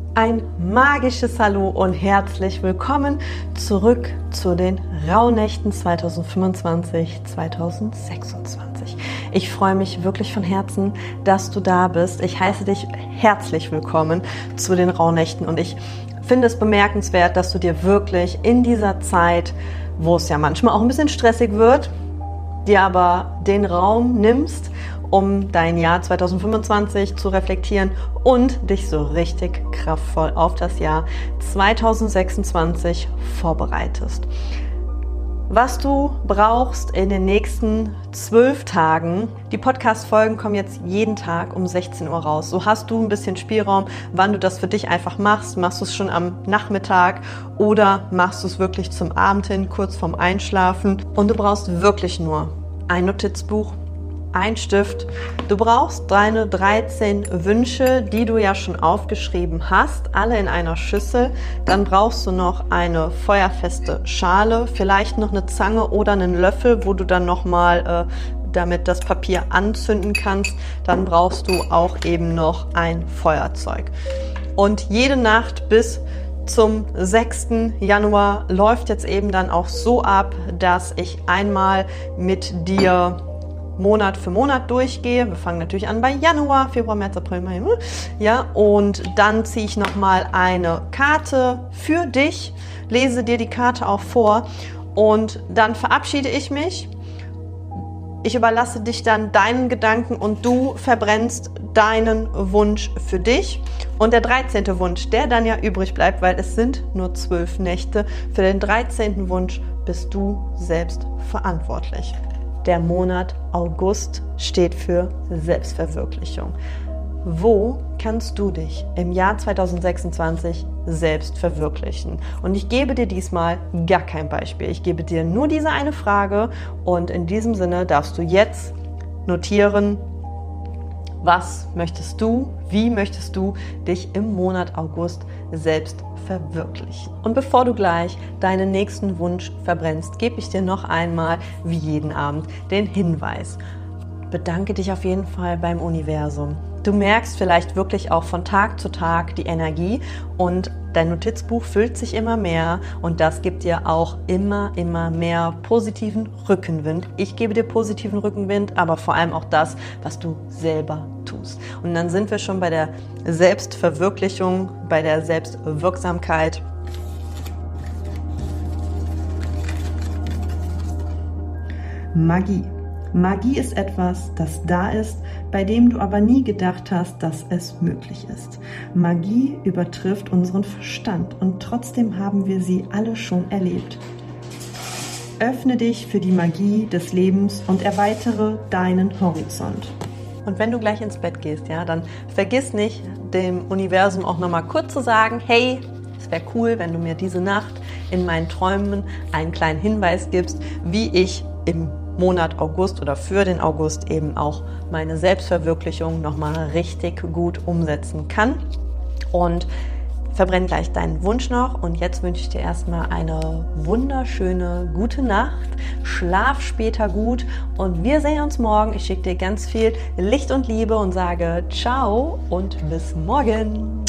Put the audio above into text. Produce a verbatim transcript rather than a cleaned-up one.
Ein magisches Hallo und herzlich willkommen zurück zu den Rauhnächten zwanzig fünfundzwanzig zwanzig sechsundzwanzig. Ich freue mich wirklich von Herzen, dass du da bist. Ich heiße dich herzlich willkommen zu den Rauhnächten und ich finde es bemerkenswert, dass du dir wirklich in dieser Zeit, wo es ja manchmal auch ein bisschen stressig wird, dir aber den Raum nimmst, um dein Jahr zwanzig fünfundzwanzig zu reflektieren und dich so richtig kraftvoll auf das Jahr zwanzig sechsundzwanzig vorbereitest. Was du brauchst in den nächsten zwölf Tagen, die Podcast-Folgen kommen jetzt jeden Tag um sechzehn Uhr raus. So hast du ein bisschen Spielraum, wann du das für dich einfach machst. Machst du es schon am Nachmittag oder machst du es wirklich zum Abend hin, kurz vorm Einschlafen. Und du brauchst wirklich nur ein Notizbuch, ein Stift. Du brauchst deine dreizehn Wünsche, die du ja schon aufgeschrieben hast, alle in einer Schüssel. Dann brauchst du noch eine feuerfeste Schale, vielleicht noch eine Zange oder einen Löffel, wo du dann nochmal äh, damit das Papier anzünden kannst. Dann brauchst du auch eben noch ein Feuerzeug. Und jede Nacht bis zum sechsten Januar läuft jetzt eben dann auch so ab, dass ich einmal mit dir Monat für Monat durchgehe. Wir fangen natürlich an bei Januar, Februar, März, April, Mai, ja, und dann ziehe ich nochmal eine Karte für dich, lese dir die Karte auch vor und dann verabschiede ich mich. Ich überlasse dich dann deinen Gedanken und du verbrennst deinen Wunsch für dich. Und der dreizehnte Wunsch, der dann ja übrig bleibt, weil es sind nur zwölf Nächte, für den dreizehnten Wunsch bist du selbst verantwortlich. Der Monat August steht für Selbstverwirklichung. Wo kannst du dich im Jahr zwanzig sechsundzwanzig selbst verwirklichen? Und ich gebe dir diesmal gar kein Beispiel. Ich gebe dir nur diese eine Frage und in diesem Sinne darfst du jetzt notieren, was möchtest du, wie möchtest du dich im Monat August selbst verwirklichen. Und bevor du gleich deinen nächsten Wunsch verbrennst, gebe ich dir noch einmal, wie jeden Abend, den Hinweis. Bedanke dich auf jeden Fall beim Universum. Du merkst vielleicht wirklich auch von Tag zu Tag die Energie und dein Notizbuch füllt sich immer mehr und das gibt dir auch immer, immer mehr positiven Rückenwind. Ich gebe dir positiven Rückenwind, aber vor allem auch das, was du selber tust. Und dann sind wir schon bei der Selbstverwirklichung, bei der Selbstwirksamkeit. Magie. Magie ist etwas, das da ist, bei dem du aber nie gedacht hast, dass es möglich ist. Magie übertrifft unseren Verstand und trotzdem haben wir sie alle schon erlebt. Öffne dich für die Magie des Lebens und erweitere deinen Horizont. Und wenn du gleich ins Bett gehst, ja, dann vergiss nicht, dem Universum auch nochmal kurz zu sagen, hey, es wäre cool, wenn du mir diese Nacht in meinen Träumen einen kleinen Hinweis gibst, wie ich im Monat August oder für den August eben auch meine Selbstverwirklichung nochmal richtig gut umsetzen kann. Und verbrenn gleich deinen Wunsch noch und jetzt wünsche ich dir erstmal eine wunderschöne, gute Nacht. Schlaf später gut und wir sehen uns morgen. Ich schicke dir ganz viel Licht und Liebe und sage ciao und bis morgen.